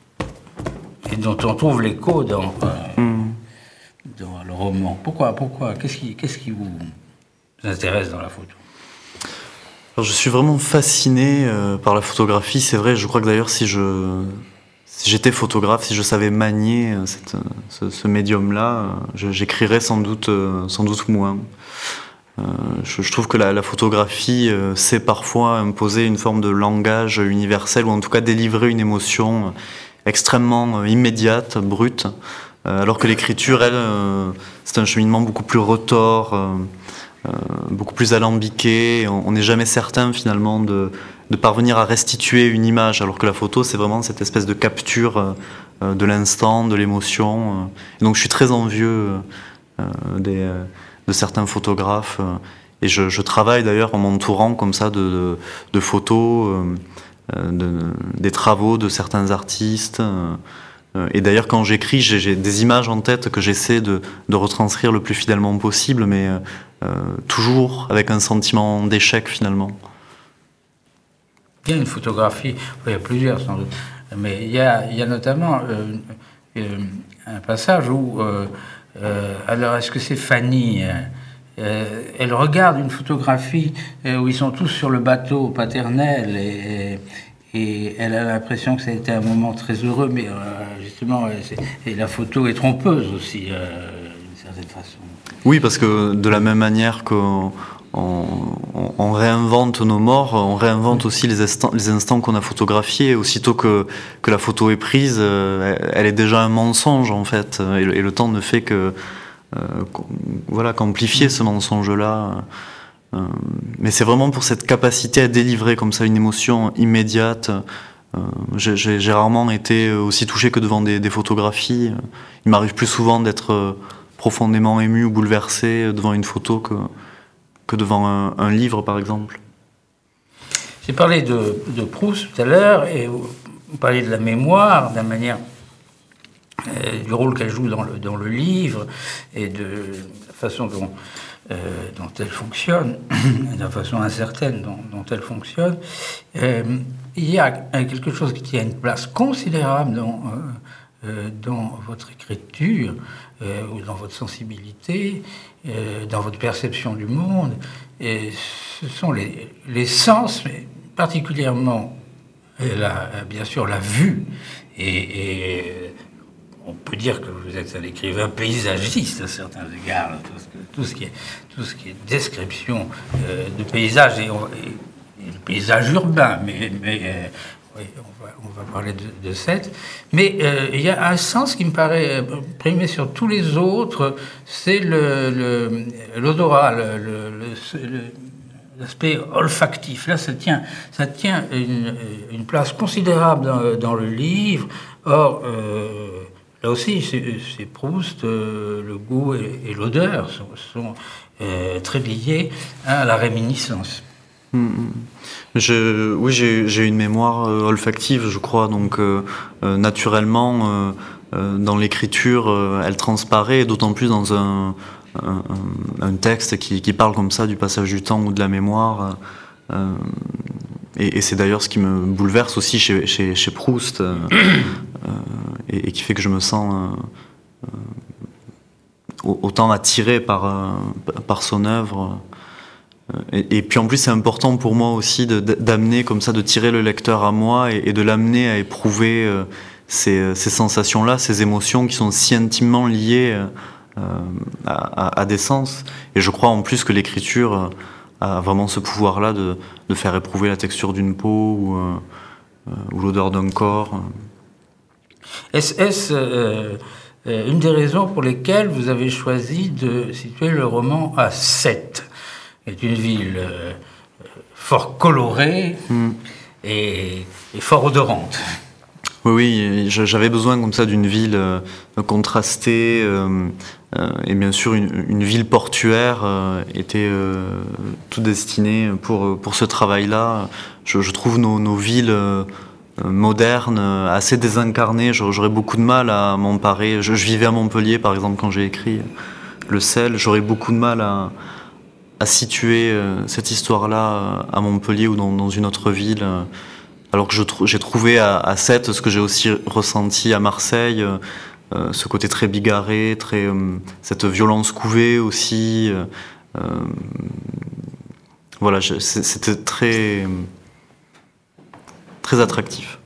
et dont on trouve l'écho dans... Euh, mm. dans le roman. Pourquoi, pourquoi qu'est-ce qui, qu'est-ce qui vous intéresse dans la photo ? Alors, je suis vraiment fasciné euh, par la photographie, c'est vrai. Je crois que d'ailleurs, si, je, si j'étais photographe, si je savais manier euh, cette, ce, ce médium-là, euh, je, j'écrirais sans doute, euh, sans doute moins. Euh, je, je trouve que la, la photographie euh, sait parfois imposer une forme de langage universel, ou en tout cas délivrer une émotion extrêmement euh, immédiate, brute. Alors que l'écriture, elle, euh, c'est un cheminement beaucoup plus retors, euh, euh, beaucoup plus alambiqué. On n'est jamais certain, finalement, de, de parvenir à restituer une image, alors que la photo, c'est vraiment cette espèce de capture euh, de l'instant, de l'émotion. Et donc, je suis très envieux euh, des, de certains photographes. Et je, je travaille, d'ailleurs, en m'entourant comme ça de, de, de photos, euh, de, des travaux de certains artistes. Euh, Euh, et d'ailleurs, quand j'écris, j'ai, j'ai des images en tête que j'essaie de, de retranscrire le plus fidèlement possible, mais euh, toujours avec un sentiment d'échec finalement. Il y a une photographie, il y a plusieurs sans doute, mais il y a, il y a notamment euh, euh, un passage où, euh, euh, alors est-ce que c'est Fanny euh, elle regarde une photographie euh, où ils sont tous sur le bateau paternel et, et elle a l'impression que ça a été un moment très heureux, mais euh, justement, c'est, et la photo est trompeuse aussi, euh, d'une certaine façon. Oui, parce que de la même manière qu'on on, on, on réinvente nos morts, on réinvente aussi les instants, les instants qu'on a photographiés. Aussitôt que, que la photo est prise, euh, elle est déjà un mensonge en fait, et le, et le temps ne fait que euh, voilà, qu'amplifier ce mensonge-là. Euh, mais c'est vraiment pour cette capacité à délivrer comme ça une émotion immédiate. Euh, j'ai, j'ai, j'ai rarement été aussi touché que devant des, des photographies. Il m'arrive plus souvent d'être profondément ému ou bouleversé devant une photo que, que devant un, un livre, par exemple. J'ai parlé de, de Proust tout à l'heure, et vous parlez de la mémoire, d'un manière, euh, du rôle qu'elle joue dans le, dans le livre, et de la façon dont, euh, dont elle fonctionne, de la façon incertaine dont, dont elle fonctionne. Euh, il y a quelque chose qui a une place considérable dans... Euh, Euh, dans votre écriture, euh, ou dans votre sensibilité, euh, dans votre perception du monde. Et ce sont les, les sens, mais particulièrement, la, bien sûr, la vue. Et, et on peut dire que vous êtes un écrivain paysagiste à certains égards, tout ce, que, tout ce, qui, est, tout ce qui est description euh, de paysage, et, et, et le paysage urbain, mais... mais euh, oui, on va, on va parler de, de cette. Mais euh, il y a un sens qui me paraît primé sur tous les autres, c'est le, le, l'odorat, le, le, le, l'aspect olfactif. Là, ça tient, ça tient une, une place considérable dans, dans le livre. Or, euh, là aussi, c'est, c'est Proust, euh, le goût et, et l'odeur sont, sont euh, très liés à la réminiscence. Mmh. Je, oui, j'ai, j'ai une mémoire euh, olfactive, je crois, donc euh, euh, naturellement, euh, euh, dans l'écriture, euh, elle transparaît, d'autant plus dans un, un, un texte qui, qui parle comme ça du passage du temps ou de la mémoire. Euh, et, et c'est d'ailleurs ce qui me bouleverse aussi chez, chez, chez Proust, euh, euh, et, et qui fait que je me sens euh, euh, autant attiré par, euh, par son œuvre. Et, et puis en plus c'est important pour moi aussi de, d'amener comme ça, de tirer le lecteur à moi et, et de l'amener à éprouver euh, ces, ces sensations-là, ces émotions qui sont si intimement liées euh, à, à, à des sens. Et je crois en plus que l'écriture a vraiment ce pouvoir-là de, de faire éprouver la texture d'une peau ou, euh, ou l'odeur d'un corps. Est-ce, est-ce euh, une des raisons pour lesquelles vous avez choisi de situer le roman à Sète, est une ville euh, fort colorée mm. et, et fort odorante? Oui, oui, j'avais besoin comme ça d'une ville euh, contrastée, euh, euh, et bien sûr une, une ville portuaire euh, était euh, tout destinée pour, pour ce travail-là. Je, je trouve nos, nos villes euh, modernes assez désincarnées. J'aurais beaucoup de mal à m'emparer. Je, je vivais à Montpellier, par exemple, quand j'ai écrit Le sel. J'aurais beaucoup de mal à à situer euh, cette histoire-là euh, à Montpellier ou dans, dans une autre ville, euh, alors que je tr- j'ai trouvé à, à Sète ce que j'ai aussi ressenti à Marseille, euh, euh, ce côté très bigarré, très, euh, cette violence couvée aussi. Euh, euh, voilà, je, c'était très, très attractif.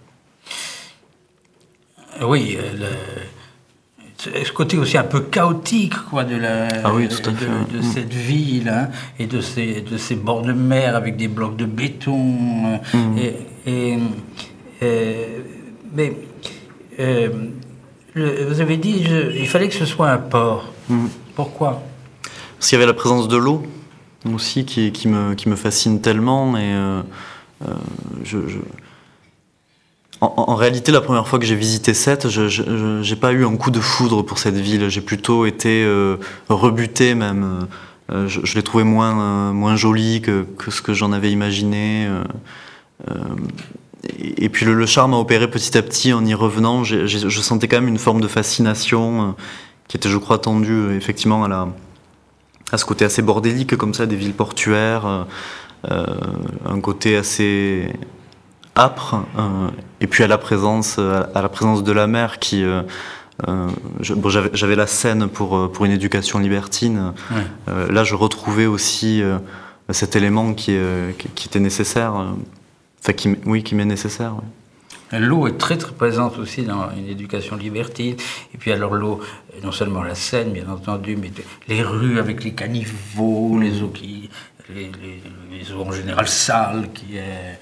Oui, le... ce côté aussi un peu chaotique, quoi, de la ah oui, tout à fait. de, de mmh. cette ville, hein, et de ces de ces bords de mer avec des blocs de béton, mmh. et, et euh, mais euh, le, vous avez dit je, il fallait que ce soit un port. Mmh. Pourquoi? Parce qu'il y avait la présence de l'eau aussi qui qui me qui me fascine tellement, et euh, euh, je, je... En, en réalité, la première fois que j'ai visité Sète, je, je, j'ai pas eu un coup de foudre pour cette ville. J'ai plutôt été euh, rebuté même. Euh, je, je l'ai trouvée moins, euh, moins jolie que, que ce que j'en avais imaginé. Euh, euh, et, et puis le, le charme a opéré petit à petit en y revenant. J'ai, j'ai, je sentais quand même une forme de fascination euh, qui était, je crois, tendue euh, effectivement à, la, à ce côté assez bordélique comme ça des villes portuaires, euh, euh, un côté assez âpre, euh, et puis à la présence, à la présence de la mer qui... Euh, Euh, je, bon, j'avais, j'avais la Seine pour, pour une éducation libertine. Ouais. Euh, là, je retrouvais aussi euh, cet élément qui, euh, qui, qui était nécessaire. Euh, enfin, qui, oui, qui m'est nécessaire. Ouais. L'eau est très très présente aussi dans une éducation libertine. Et puis alors l'eau, non seulement la Seine, bien entendu, mais les rues avec les caniveaux, mmh. les eaux qui, les, les, les eaux en général sales, qui est.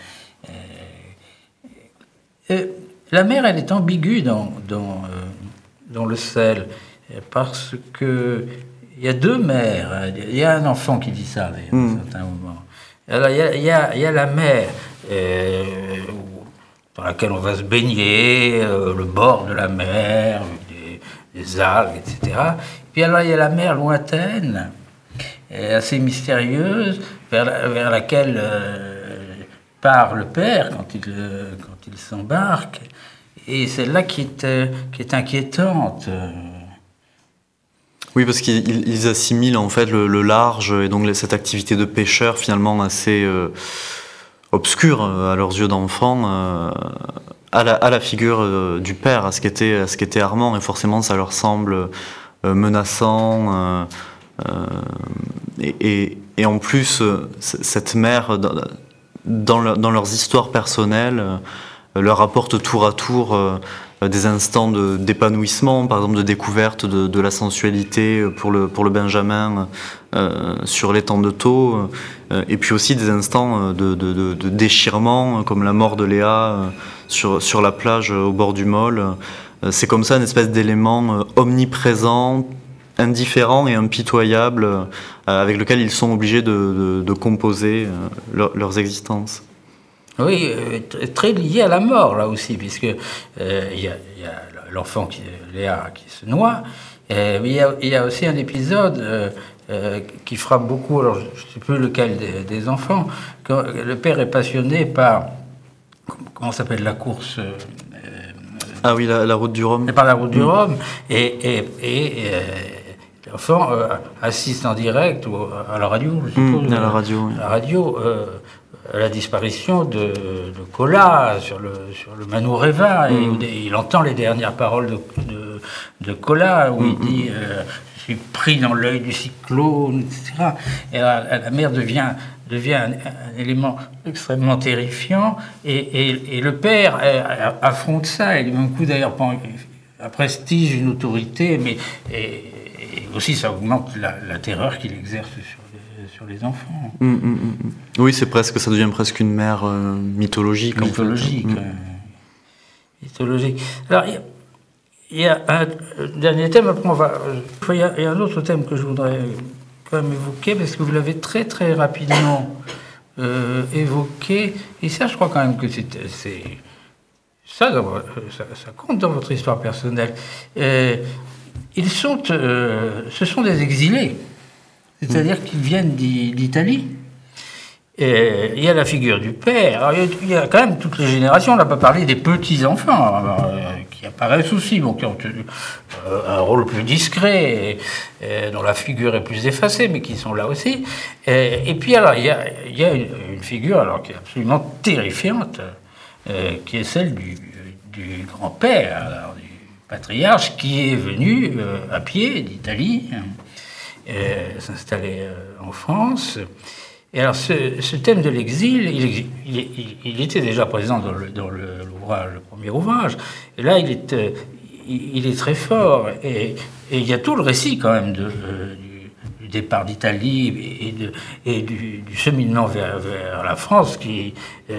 Euh, euh, la mer, elle est ambiguë dans dans euh, dans le sel, parce que il y a deux mers. Il y a un enfant qui dit ça, d'ailleurs, mmh. à un certain moment. Alors, il y a, il y a, il y a la mer euh, dans laquelle on va se baigner, euh, le bord de la mer, des, des algues, et cetera. Et puis alors, il y a la mer lointaine, assez mystérieuse, vers, la, vers laquelle euh, part le père quand il, euh, quand il s'embarque. Et c'est là qui est, euh, qui est inquiétante. Oui, parce qu'ils ils assimilent en fait le, le large et donc cette activité de pêcheur finalement assez euh, obscure à leurs yeux d'enfants euh, à, la, à la figure euh, du père, à ce qu'était, à ce qu'était Armand, et forcément ça leur semble euh, menaçant. Euh, euh, et, et, et en plus, euh, cette mère, dans, dans, le, dans leurs histoires personnelles, leur apporte tour à tour euh, des instants de, d'épanouissement, par exemple de découverte de, de la sensualité pour le, pour le Benjamin euh, sur l'étang de Thau, euh, et puis aussi des instants de, de, de, de déchirement, comme la mort de Léa euh, sur, sur la plage au bord du Môle. Euh, c'est comme ça une espèce d'élément euh, omniprésent, indifférent et impitoyable, euh, avec lequel ils sont obligés de, de, de composer euh, leur, leurs existences. Oui, euh, très lié à la mort, là aussi, puisque euh, il y, y a l'enfant, qui, Léa, qui se noie, euh, mais il y, y a aussi un épisode euh, euh, qui frappe beaucoup, alors je ne sais plus lequel des, des enfants, quand le père est passionné par, comment s'appelle la course euh, Ah oui, la, la route du Rhum. Par la route du mmh. Rhum, et, et, et euh, l'enfant euh, assiste en direct ou à la radio, je suppose. Mmh, à la radio, oui. À la radio, euh, la disparition de, de Colas sur le, sur le Manureva, mmh. et il entend les dernières paroles de, de, de Colas, où mmh. il dit euh, « Je suis pris dans l'œil du cyclone », et cetera. Et la, la mer devient, devient un, un élément extrêmement terrifiant, et, et, et le père euh, affronte ça, et du même coup d'ailleurs, un prestige, une autorité, mais et, et aussi ça augmente la, la terreur qu'il exerce sur sur les enfants. Mmh, mmh, mmh. Oui, c'est presque, ça devient presque une mère euh, mythologique. Mythologique. En fait. euh, mythologique. Alors, il y, y a un dernier thème, après on va... Il y, y a un autre thème que je voudrais quand même évoquer, parce que vous l'avez très très rapidement euh, évoqué, et ça je crois quand même que c'est... c'est ça, ça, ça compte dans votre histoire personnelle. Euh, ils sont... Euh, ce sont des exilés. C'est-à-dire qu'ils viennent d'Italie. Et il y a la figure du père. Alors, il y a quand même toutes les générations. On n'a pas parlé des petits-enfants, alors, euh, qui apparaissent aussi, bon, qui ont euh, un rôle plus discret, et, et, dont la figure est plus effacée, mais qui sont là aussi. Et, et puis, alors, il y a, il y a une, une figure alors, qui est absolument terrifiante, euh, qui est celle du, du grand-père, alors, du patriarche, qui est venu euh, à pied d'Italie, Euh, s'installer euh, en France. Et alors, ce, ce thème de l'exil, il, il, il, il était déjà présent dans, le, dans le, l'ouvrage, le premier ouvrage. Et là, il est, euh, il, il est très fort. Et, et il y a tout le récit, quand même, de, euh, du, du départ d'Italie et, de, et du, du cheminement vers, vers la France qui,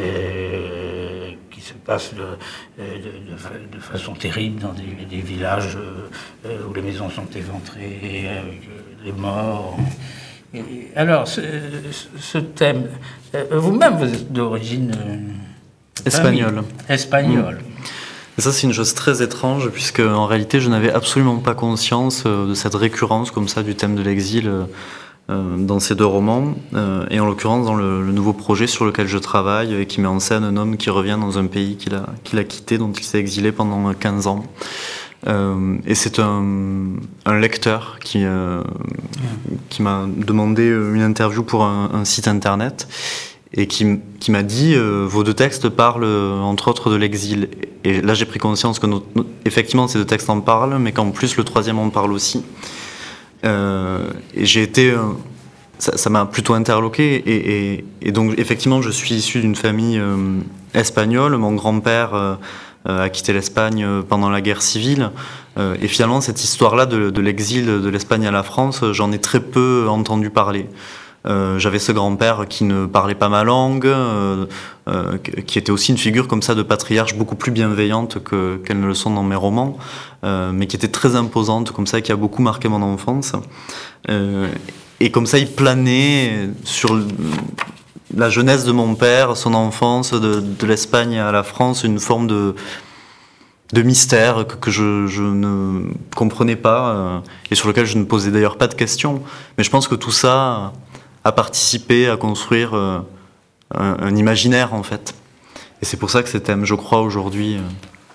euh, qui se passe de, de, de, de façon terrible dans des, des villages euh, où les maisons sont éventrées, avec les morts. Et alors, ce, ce thème, vous-même, vous êtes d'origine euh, espagnole. Espagnole. Mmh. Et ça, c'est une chose très étrange, puisque en réalité, je n'avais absolument pas conscience de cette récurrence comme ça du thème de l'exil euh, dans ces deux romans, euh, et en l'occurrence dans le, le nouveau projet sur lequel je travaille et qui met en scène un homme qui revient dans un pays qu'il a, qu'il a quitté, dont il s'est exilé pendant quinze ans. Euh, et c'est un, un lecteur qui, euh, qui m'a demandé une interview pour un, un site internet et qui, qui m'a dit euh, vos deux textes parlent euh, entre autres de l'exil. Et là j'ai pris conscience que nos, nos, effectivement ces deux textes en parlent, mais qu'en plus le troisième en parle aussi. Euh, et j'ai été... Euh, ça, ça m'a plutôt interloqué. Et, et, et donc effectivement je suis issu d'une famille euh, espagnole. Mon grand-père... Euh, Euh, a quitté l'Espagne pendant la guerre civile. Euh, et finalement, cette histoire-là de, de l'exil de l'Espagne à la France, j'en ai très peu entendu parler. Euh, j'avais ce grand-père qui ne parlait pas ma langue, euh, euh, qui était aussi une figure comme ça de patriarche beaucoup plus bienveillante que, qu'elles ne le sont dans mes romans, euh, mais qui était très imposante comme ça, qui a beaucoup marqué mon enfance. Euh, et comme ça, il planait sur... Le, la jeunesse de mon père, son enfance, de, de l'Espagne à la France, une forme de, de mystère que, que je, je ne comprenais pas euh, et sur lequel je ne posais d'ailleurs pas de questions. Mais je pense que tout ça a participé à construire euh, un, un imaginaire, en fait. Et c'est pour ça que ces thèmes, je crois, aujourd'hui... Euh...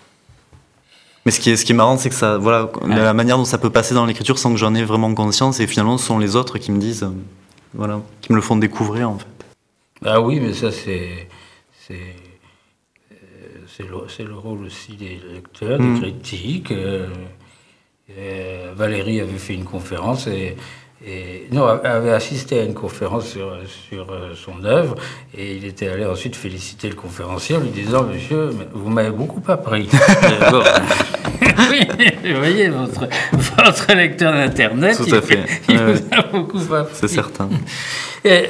Mais ce qui est, ce qui est marrant, c'est que ça, voilà, ouais. La manière dont ça peut passer dans l'écriture sans que j'en ai vraiment conscience, et finalement, ce sont les autres qui me disent... Euh, voilà, qui me le font découvrir, en fait. Ah oui, mais ça, c'est, c'est, c'est, le, c'est le rôle aussi des lecteurs, des mmh. critiques. Euh, euh, Valérie avait fait une conférence, et, et, non, avait assisté à une conférence sur, sur euh, son œuvre, et il était allé ensuite féliciter le conférencier en lui disant « Monsieur, vous m'avez beaucoup appris. » Bon, oui, vous voyez, votre, votre lecteur d'Internet, Tout à fait. il, il ouais, vous a beaucoup appris. C'est certain. Et,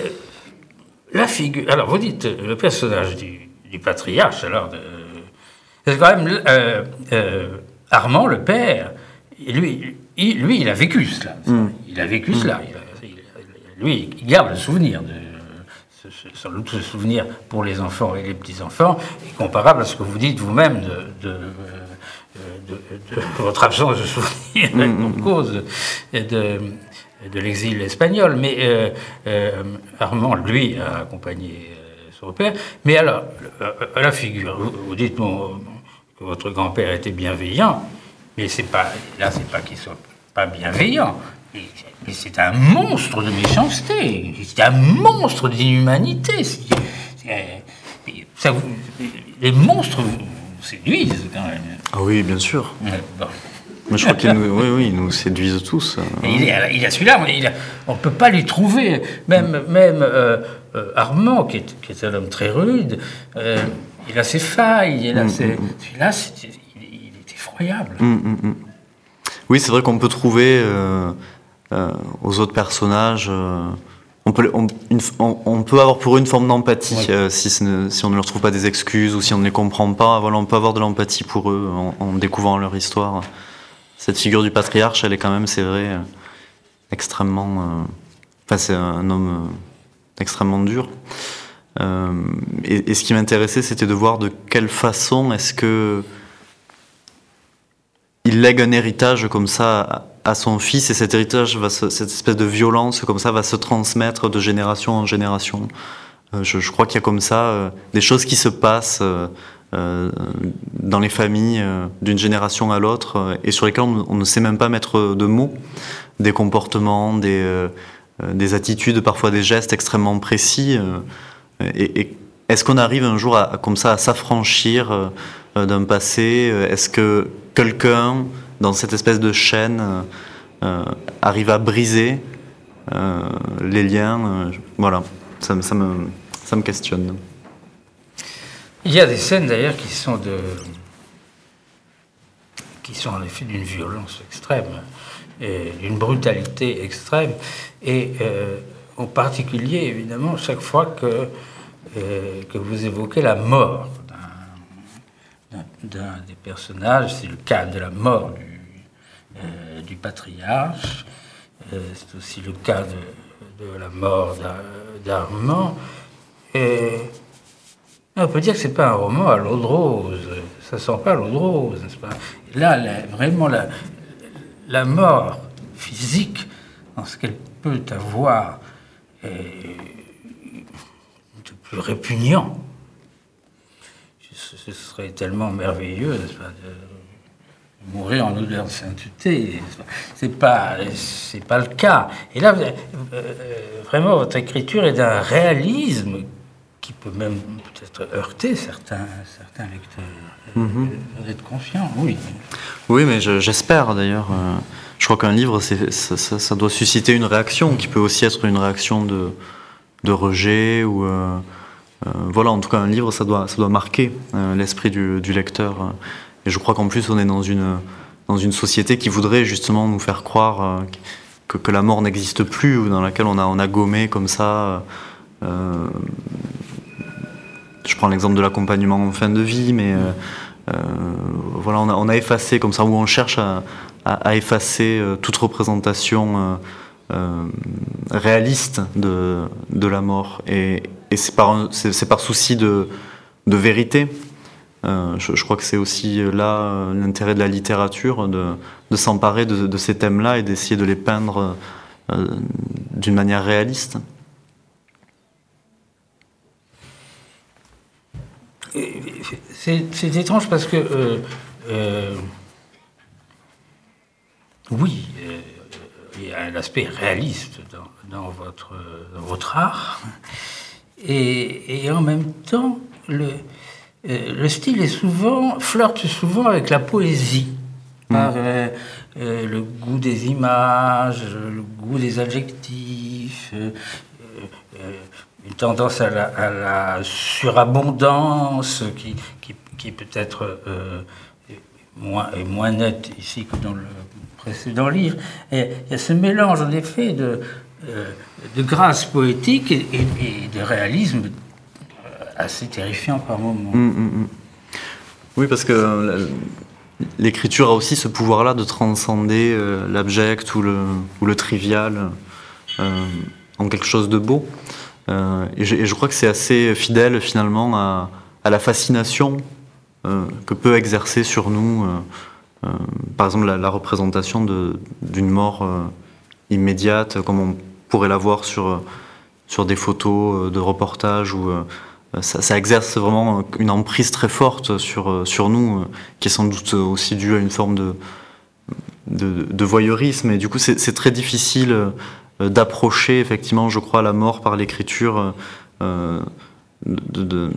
la figure. Alors, vous dites le personnage du, du patriarche, alors, de, c'est quand même euh, euh, Armand, le père, lui, il, lui, il a vécu cela. Mm. Il a vécu mm. cela. Il a, il, lui, il garde le souvenir, de, ce, ce, sans doute ce souvenir pour les enfants et les petits-enfants, est comparable à ce que vous dites vous-même de, de, de, de, de votre absence de souvenir mm. pour cause de. de l'exil espagnol, mais euh, euh, Armand, lui, a accompagné euh, son père. Mais alors, euh, la figure, vous, vous dites bon, que votre grand-père était bienveillant, mais c'est pas, là, c'est pas qu'il soit pas bienveillant, mais c'est un monstre de méchanceté, c'est un monstre d'inhumanité. C'est, c'est, ça vous, les monstres vous séduisent quand même. Ah oui, bien sûr. Ouais, bon. Mais je crois qu'ils nous, oui, oui, ils nous séduisent tous. Et il, a, il a celui-là, il a, on ne peut pas lui trouver. Même, même euh, euh, Armand, qui est, qui est un homme très rude, euh, il a ses failles. Il a mmh, ses, mmh. Celui-là, c'est, il, il est effroyable. Mmh, mmh. Oui, c'est vrai qu'on peut trouver euh, euh, aux autres personnages... Euh, on, peut, on, une, on, on peut avoir pour eux une forme d'empathie, oui. euh, si, ne, si on ne leur trouve pas des excuses ou si on ne les comprend pas. Voilà, on peut avoir de l'empathie pour eux en, en découvrant leur histoire. Cette figure du patriarche, elle est quand même, c'est vrai, euh, extrêmement... Euh, enfin, c'est un homme euh, extrêmement dur. Euh, et, et ce qui m'intéressait, c'était de voir de quelle façon est-ce que il lègue un héritage comme ça à, à son fils, et cet héritage, va se, cette espèce de violence comme ça, va se transmettre de génération en génération. Euh, je, je crois qu'il y a comme ça euh, des choses qui se passent... Euh, Euh, dans les familles euh, d'une génération à l'autre euh, et sur lesquelles on, on ne sait même pas mettre de mots, des comportements, des, euh, des attitudes, parfois des gestes extrêmement précis. Euh, et, et est-ce qu'on arrive un jour à, à, comme ça à s'affranchir euh, d'un passé? Est-ce que quelqu'un, dans cette espèce de chaîne, euh, arrive à briser euh, les liens? euh, Voilà, ça, ça, me, ça me questionne. Il y a des scènes d'ailleurs qui sont de, qui sont en effet d'une violence extrême, et d'une brutalité extrême, et euh, en particulier évidemment chaque fois que euh, que vous évoquez la mort d'un, d'un, d'un des personnages, c'est le cas de la mort du, euh, du patriarche, euh, c'est aussi le cas de, de la mort d'Armand. Et on peut dire que c'est pas un roman à l'eau de rose, ça sent pas l'eau de rose, n'est-ce pas? Là, la, vraiment, la, la mort physique, dans ce qu'elle peut avoir euh, de plus répugnant? Ce, ce serait tellement merveilleux, n'est-ce pas, de mourir en odeur de sainteté. C'est pas, c'est pas le cas. Et là, euh, vraiment, votre écriture est d'un réalisme qui peut même peut-être heurter certains, certains lecteurs. Mm-hmm. Vous êtes conscient, oui. Oui, mais je, j'espère d'ailleurs. Euh, je crois qu'un livre, c'est, ça, ça, ça doit susciter une réaction, qui peut aussi être une réaction de, de rejet ou... Euh, euh, voilà, en tout cas, un livre, ça doit, ça doit marquer euh, l'esprit du, du lecteur. Et je crois qu'en plus, on est dans une, dans une société qui voudrait justement nous faire croire euh, que, que la mort n'existe plus, ou dans laquelle on a, on a gommé comme ça... Euh, je prends l'exemple de l'accompagnement en fin de vie, mais euh, euh, voilà, on a, on a effacé comme ça, où on cherche à, à, à effacer euh, toute représentation euh, euh, réaliste de, de la mort. Et, et c'est, par un, c'est, c'est par souci de, de vérité. Euh, je, je crois que c'est aussi là euh, l'intérêt de la littérature, de, de s'emparer de, de ces thèmes-là et d'essayer de les peindre euh, d'une manière réaliste. C'est, c'est étrange parce que, euh, euh, oui, euh, il y a un aspect réaliste dans, dans, votre, dans votre art, et, et en même temps, le, euh, le style est souvent, flirte souvent avec la poésie, par euh, euh, le goût des images, le goût des adjectifs, euh, euh, une tendance à la, à la surabondance qui, qui, qui peut être euh, moins, est moins nette ici que dans le précédent livre. Et il y a ce mélange, en effet, de, euh, de grâce poétique et, et, et de réalisme assez terrifiant par moments. Mmh, mmh. Oui, parce que l'écriture a aussi ce pouvoir-là de transcender euh, l'abject ou le, ou le trivial euh, en quelque chose de beau. Euh, et, je, et je crois que c'est assez fidèle finalement à, à la fascination euh, que peut exercer sur nous, euh, euh, par exemple la, la représentation de, d'une mort euh, immédiate, comme on pourrait la voir sur, sur des photos de reportages, où euh, ça, ça exerce vraiment une emprise très forte sur, sur nous, euh, qui est sans doute aussi due à une forme de, de, de voyeurisme. Et du coup, c'est, c'est très difficile euh, d'approcher effectivement, je crois, la mort par l'écriture euh, de, de,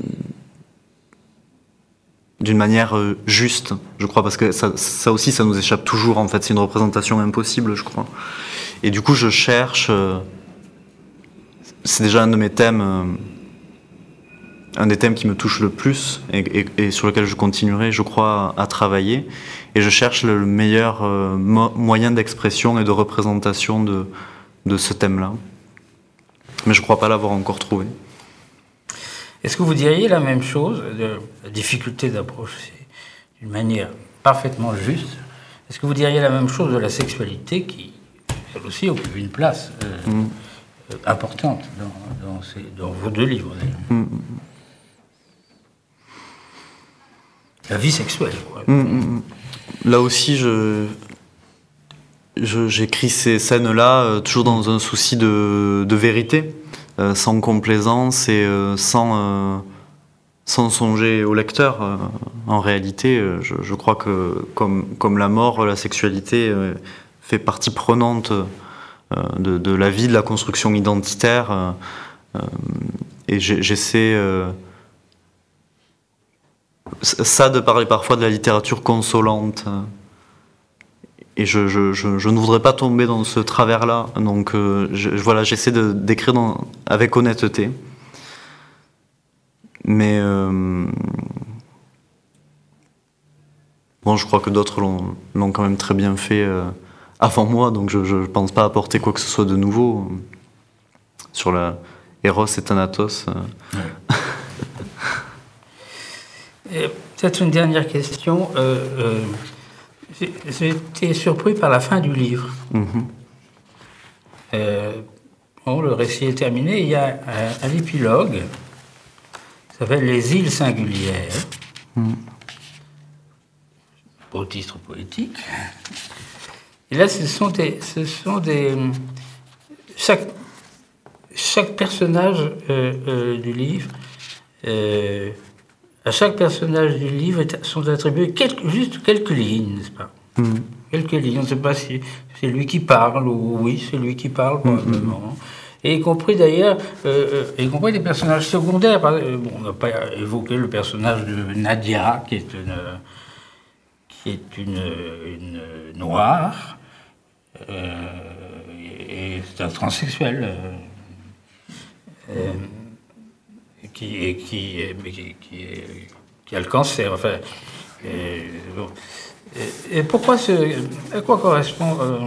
d'une manière juste, je crois, parce que ça, ça aussi, ça nous échappe toujours, en fait, c'est une représentation impossible, je crois. Et du coup, je cherche, euh, c'est déjà un de mes thèmes, euh, un des thèmes qui me touche le plus et, et, et sur lequel je continuerai, je crois, à, à travailler, et je cherche le meilleur euh, mo- moyen d'expression et de représentation de de ce thème-là. Mais je ne crois pas l'avoir encore trouvé. Est-ce que vous diriez la même chose, de la difficulté d'approcher d'une manière parfaitement juste, est-ce que vous diriez la même chose de la sexualité qui, elle aussi, occupe une place euh, mmh. euh, importante dans, dans, ces, dans vos deux livres, d'ailleurs. Mmh. La vie sexuelle, quoi. Mmh. Là aussi, je... Je, j'écris ces scènes-là euh, toujours dans un souci de, de vérité, euh, sans complaisance et euh, sans, euh, sans songer au lecteur. Euh, en réalité, euh, je, je crois que comme, comme la mort, la sexualité euh, fait partie prenante euh, de, de la vie, de la construction identitaire. Euh, euh, et j'ai, j'essaie euh, ça de parler parfois de la littérature consolante. Euh, Et je, je, je, je ne voudrais pas tomber dans ce travers-là. Donc euh, je, voilà, j'essaie de, d'écrire dans, avec honnêteté. Mais euh, bon, je crois que d'autres l'ont, l'ont quand même très bien fait euh, avant moi. Donc je ne pense pas apporter quoi que ce soit de nouveau sur la Eros et Thanatos. Euh. Ouais. Et peut-être une dernière question. Euh, euh... J'ai été surpris par la fin du livre. Mmh. Euh, bon, le récit est terminé. Il y a un, un épilogue qui s'appelle Les îles singulières. Mmh. Beau titre poétique. Et là, ce sont des, ce sont des, chaque, chaque personnage euh, euh, du livre, euh, à chaque personnage du livre est, sont attribuées quelques, juste quelques lignes, n'est-ce pas? Mmh. Quelques lignes, on ne sait pas si c'est lui qui parle ou oui, c'est lui qui parle, probablement. Mmh. Et y compris d'ailleurs, euh, y compris des personnages secondaires. Bon, on n'a pas évoqué le personnage de Nadia, qui est une, qui est une, une noire, euh, et c'est un transsexuel, euh, euh, qui, qui, qui, qui, qui a le cancer. Enfin, et, bon. et, et pourquoi ce, à quoi correspond euh,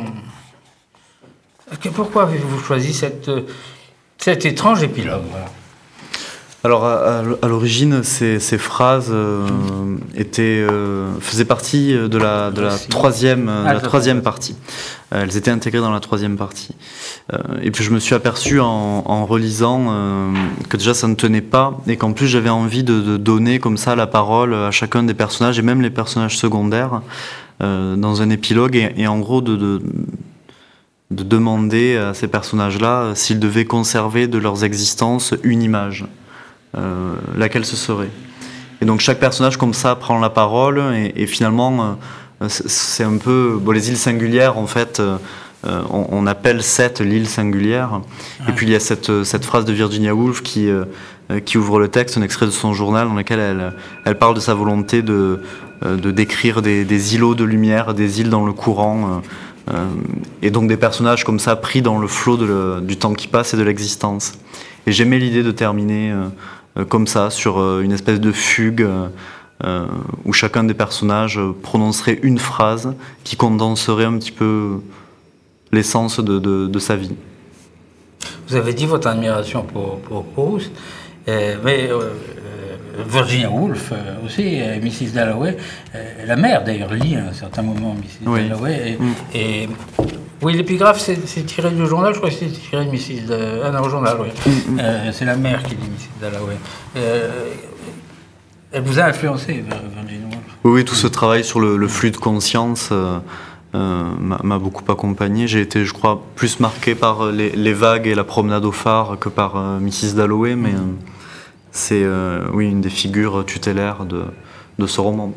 Pourquoi avez-vous choisi cette, cet étrange épilogue? Voilà. Alors, à, à l'origine, ces, ces phrases euh, étaient, euh, faisaient partie de la, de la troisième, de la troisième partie. Elles étaient intégrées dans la troisième partie. Euh, et puis, je me suis aperçu en, en relisant euh, que déjà, ça ne tenait pas et qu'en plus, j'avais envie de, de donner comme ça la parole à chacun des personnages et même les personnages secondaires euh, dans un épilogue et, et en gros de... de de demander à ces personnages-là s'ils devaient conserver de leurs existences une image, euh, laquelle ce serait. Et donc chaque personnage comme ça prend la parole et, et finalement euh, c'est un peu... Bon, les îles singulières, en fait, euh, on, on appelle Seth l'île singulière. Ouais. Et puis il y a cette, cette phrase de Virginia Woolf qui, euh, qui ouvre le texte, un extrait de son journal dans lequel elle, elle parle de sa volonté de, de décrire des, des îlots de lumière, des îles dans le courant, euh, Euh, et donc des personnages comme ça pris dans le flot de le, du temps qui passe et de l'existence. Et j'aimais l'idée de terminer euh, euh, comme ça, sur euh, une espèce de fugue euh, où chacun des personnages prononcerait une phrase qui condenserait un petit peu l'essence de, de, de sa vie. Vous avez dit votre admiration pour, pour Proust, euh, mais euh, Virginia Woolf euh, aussi, euh, missus Dalloway, euh, la mère d'ailleurs lit à un certain moment missus Oui. Dalloway. Et, mm. et, oui, l'épigraphe c'est, c'est tiré du journal, je crois que c'est tiré de missus De, ah non, au journal, oui. Mm. Euh, c'est la mère qui lit missus Dalloway. Euh, elle vous a influencé, Virginia Woolf? Oui, oui, tout ce travail sur le, le flux de conscience euh, euh, m'a, m'a beaucoup accompagné. J'ai été, je crois, plus marqué par les, les vagues et la promenade au phare que par euh, missus Dalloway, mais... Mm. Euh, C'est euh, oui, une des figures tutélaires de, de ce roman.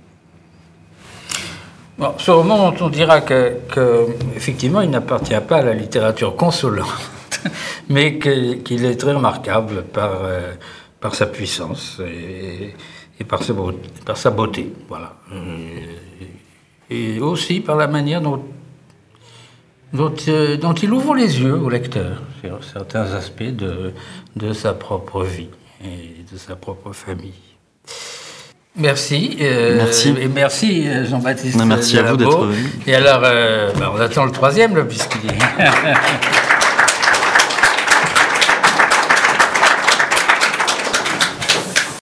Bon, ce roman, on dira que, que, effectivement, il n'appartient pas à la littérature consolante, mais que, qu'il est très remarquable par, euh, par sa puissance et, et par, sa beauté, par sa beauté. Voilà. Et, et aussi par la manière dont, dont, euh, dont il ouvre les yeux au lecteur sur certains aspects de, de sa propre vie et de sa propre famille. Merci. Euh, merci. Et merci Jean-Baptiste. Merci à vous d'être venu. Et alors, euh, bah on attend le troisième, là, puisqu'il est...